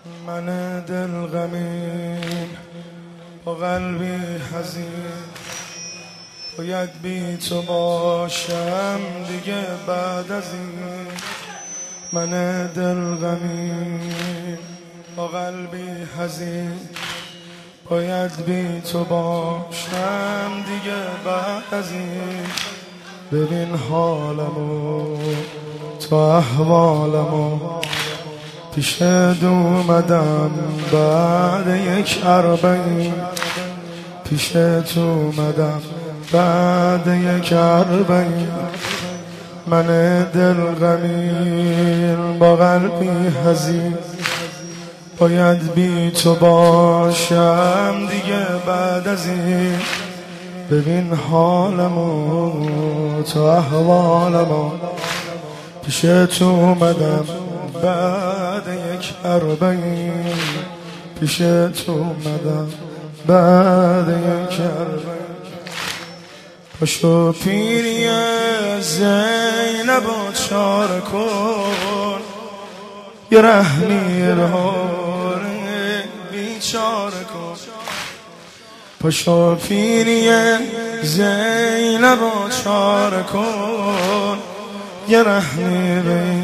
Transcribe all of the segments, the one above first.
من دل غمین با قلبی حزین باید بی تو باشم دیگه بعد از این. من دل غمین با قلبی حزین باید بی تو باشم دیگه بعد از این. ببین حالمو تو احوالمو پیشت اومدم بعد یک اربعین. پیشت اومدم بعد یک اربعین. من دل غمین با قلبی حزین باید بی تو باشم دیگه بعد از این. ببین حالمو تو احوالمو پیشت اومدم بعد یک اربعین. پیشت اومدم بعد یک اربعین. پاشو پیری زینب چاره کن یه رحمی رهار بیچاره کن. پاشو پیری زینب چاره کن یه رحمی به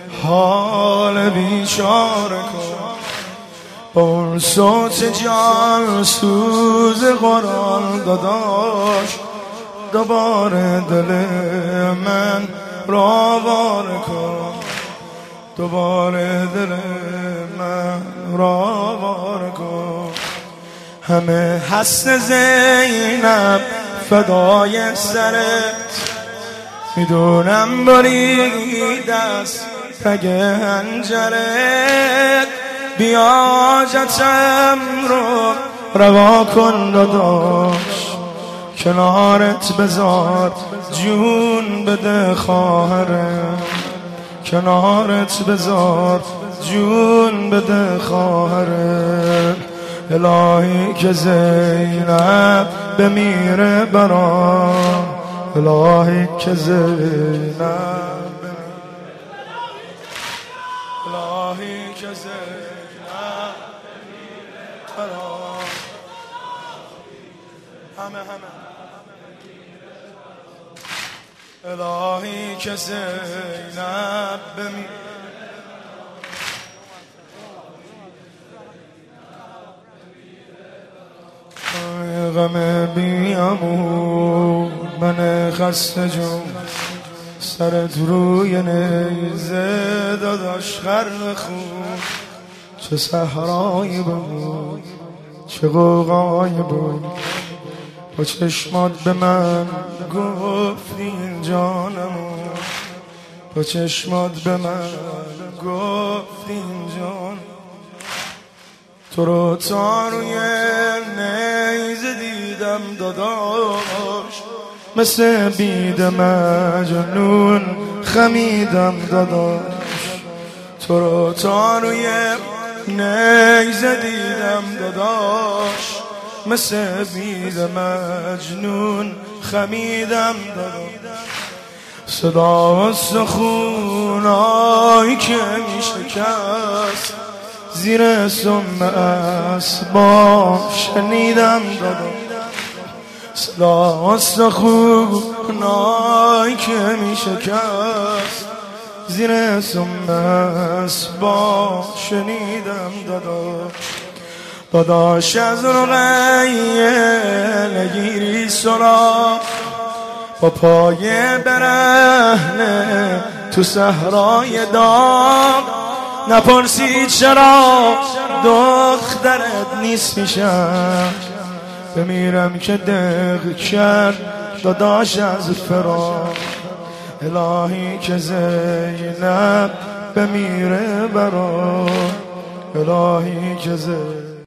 حال بیچاره کن. با اون صوت جان سوز قرآن داداش دوباره دل من را وار کن. دوباره دل من را وار کن. همه حسن زینب فدای سرت میدونم برید از تگ هنجرت. بیا جتم رو روا کن داداش کنارت بذار جون بده خواهرم. کنارت بذار جون بده خواهرم. الهی که زینب بمیره برام. الهی که زینب الهی که زینب برام. همه الهی که زینب بمیره. غم بیامون من خسته جون سرت روی نیزه داداش غرق خون. چه صحرایی بود چه غوغایی بود با چشمات به من گفتی جانمو. با چشمات به من گفتی جان. تو رو تا روی نیزه دیدم داداش مثل بید مجنون خمیدم داداش. تو رو تا روی نیزه دیدم داداش مثل بید مجنون خمیدم داداش. صدا استخونایی که میشکست زیر سم اسباب شنیدم داداش. صدا استخونایی که میشکست زیر سم اسباب شنیدم داداش. داداش از رقیه نگیری سراغ با پای برهنه تو صحرای داغ. نپرسی چرا دخترت نیست میشم بمیرم که دق کرد داداش از فراق. الهی که زینب بمیره برا. الهی که زینب